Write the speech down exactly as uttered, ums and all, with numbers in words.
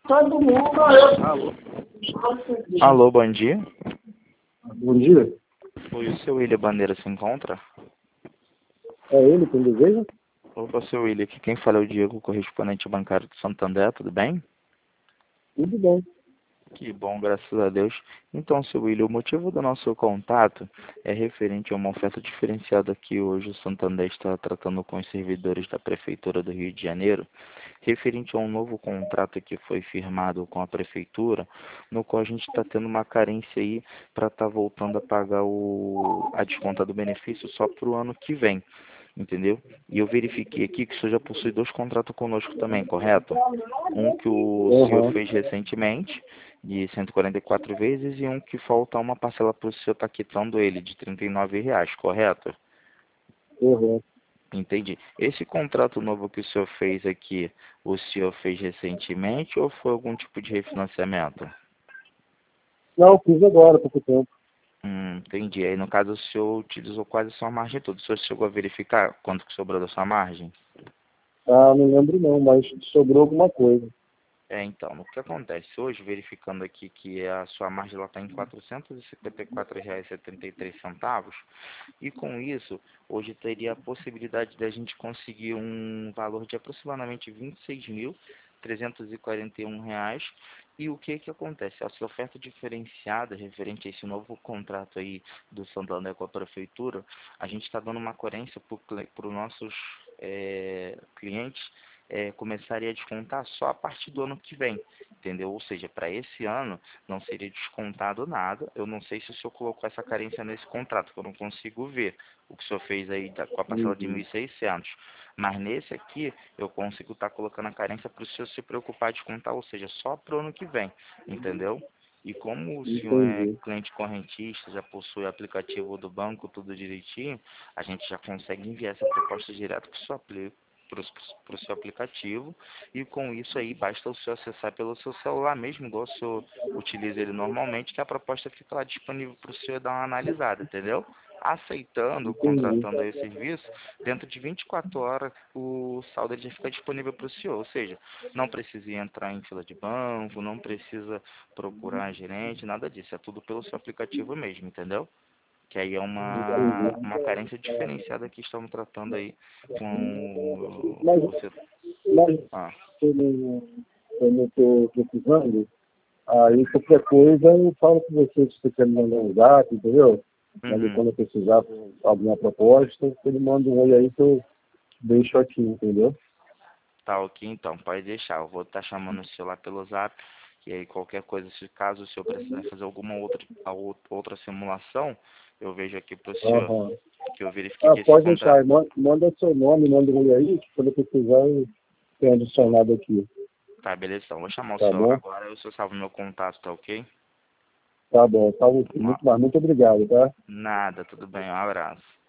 Todo mundo, eu. Alô? Alô, bom dia. Bom dia. Oi, o seu William Bandeira se encontra? É ele quem deseja? Opa, seu William, aqui quem fala é o Diego, correspondente bancário do Santander, tudo bem? Tudo bem. Que bom, graças a Deus. Então, seu William, o motivo do nosso contato é referente a uma oferta diferenciada que hoje o Santander está tratando com os servidores da Prefeitura do Rio de Janeiro, referente a um novo contrato que foi firmado com a Prefeitura, no qual a gente está tendo uma carência aí para estar voltando a pagar o, a desconta do benefício só para o ano que vem. Entendeu? E eu verifiquei aqui que o senhor já possui dois contratos conosco também, correto? Um que o senhor Uhum. fez recentemente, de cento e quarenta e quatro vezes, e um que falta uma parcela para o senhor estar quitando ele, de trinta e nove reais, correto? Uhum. Entendi. Esse contrato novo que o senhor fez aqui, o senhor fez recentemente ou foi algum tipo de refinanciamento? Não, fiz agora, há pouco tempo. Hum, entendi. Aí, no caso, o senhor utilizou quase a sua margem toda. O senhor chegou a verificar quanto que sobrou da sua margem? Ah, não lembro não, mas sobrou alguma coisa. É, então, o que acontece hoje, verificando aqui que a sua margem está em quatrocentos e cinquenta e quatro reais e setenta e três centavos, e com isso, hoje teria a possibilidade de a gente conseguir um valor de aproximadamente vinte e seis mil trezentos e quarenta e um reais. E o que que acontece? Essa oferta diferenciada referente a esse novo contrato aí do Santander com a Prefeitura, a gente está dando uma coerência para os nossos é, clientes é, começarem a descontar só a partir do ano que vem, entendeu? Ou seja, para esse ano não seria descontado nada. Eu não sei se o senhor colocou essa carência nesse contrato, que eu não consigo ver o que o senhor fez aí tá, com a parcela de mil Uhum. e seiscentos. Mas nesse aqui, eu consigo estar colocando a carência para o senhor se preocupar de descontar, ou seja, só para o ano que vem, entendeu? E como o senhor é Entendi. cliente correntista, já possui aplicativo do banco, tudo direitinho, a gente já consegue enviar essa proposta direto para o seu aplicativo para o seu aplicativo, e com isso aí basta o senhor acessar pelo seu celular mesmo, igual o senhor utiliza ele normalmente, que a proposta fica lá disponível para o senhor dar uma analisada, entendeu? Aceitando, Entendi. contratando aí o serviço, dentro de vinte e quatro horas o saldo ele já fica disponível para o senhor, ou seja, não precisa entrar em fila de banco, não precisa procurar gerente, nada disso, é tudo pelo seu aplicativo mesmo, entendeu? Que aí é uma, Entendi. uma carência diferenciada que estamos tratando aí com Mas, o setor. mas Ah, eu não eu não estou precisando, aí qualquer coisa eu falo com você se você quer me mandar um zap, entendeu? Aí uhum. quando eu precisar de alguma proposta, ele manda um oi aí que eu deixo aqui, entendeu? Tá ok, então, pode deixar. Eu vou estar chamando o senhor lá pelo zap, e aí qualquer coisa, se caso o senhor precisar fazer alguma outra, a ou- outra simulação, eu vejo aqui para o senhor, Aham. que eu verifiquei Ah, que esse pode contrato. deixar. Man- Manda seu nome, manda um oi aí, que quando eu precisar eu tenho adicionado aqui. Tá, beleza, então. Vou chamar o Tá senhor lá bom? agora, aí o senhor salva o meu contato, tá ok? Tá bom. Tá muito, Uma- muito, muito obrigado, tá? Nada, tudo bem, um abraço.